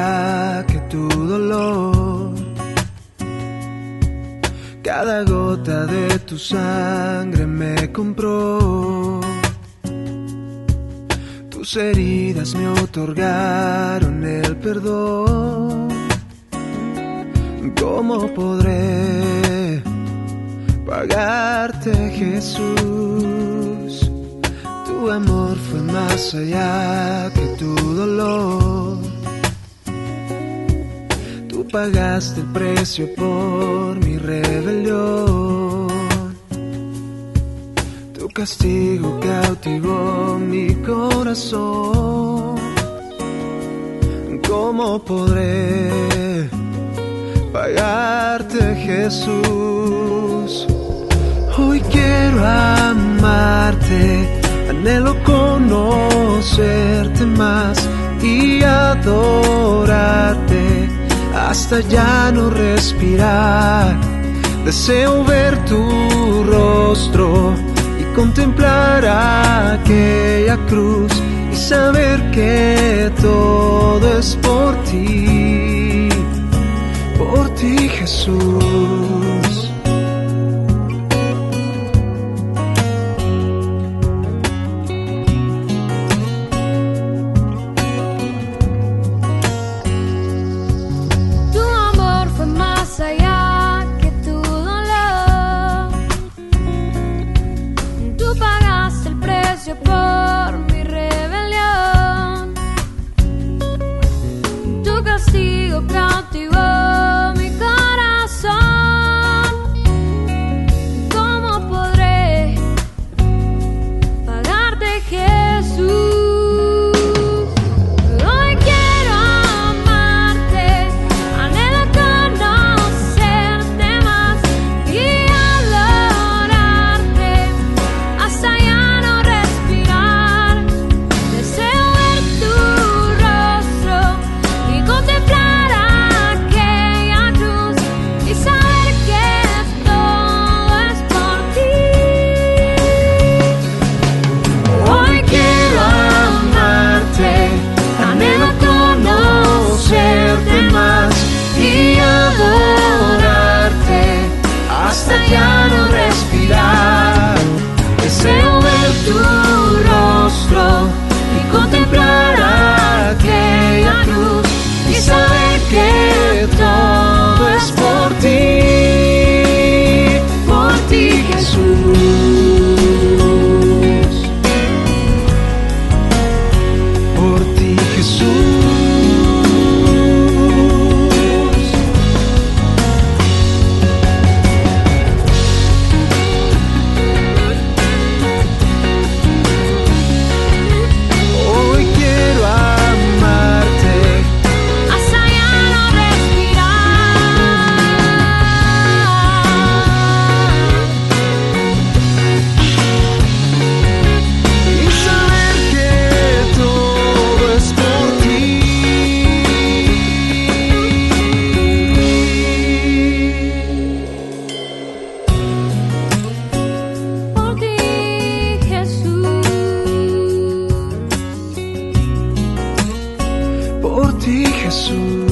allá que tu dolor. Cada gota de tu sangre me compró. Tus heridas me otorgaron el perdón. ¿Cómo podré pagarte, Jesús? Tu amor fue más allá que tu dolor. Tú pagaste el precio por mi rebelión. Tu castigo cautivó mi corazón. ¿Cómo podré pagarte, Jesús? Hoy quiero amarte, anhelo conocerte más y adorarte hasta ya no respirar. Deseo ver tu rostro y contemplar aquella cruz y saber que todo es por ti, Jesús. Allá que tu dolor, tú pagaste el precio por mi rebelión. Tu castigo cautivó mi corazón. ¿Cómo podré pagarte, Jesús? Ya no respirar, deseo ver tu rostro y contemplar aquella cruz y saber que todo es por ti, Jesús, por ti, Jesús. Por ti, Jesús.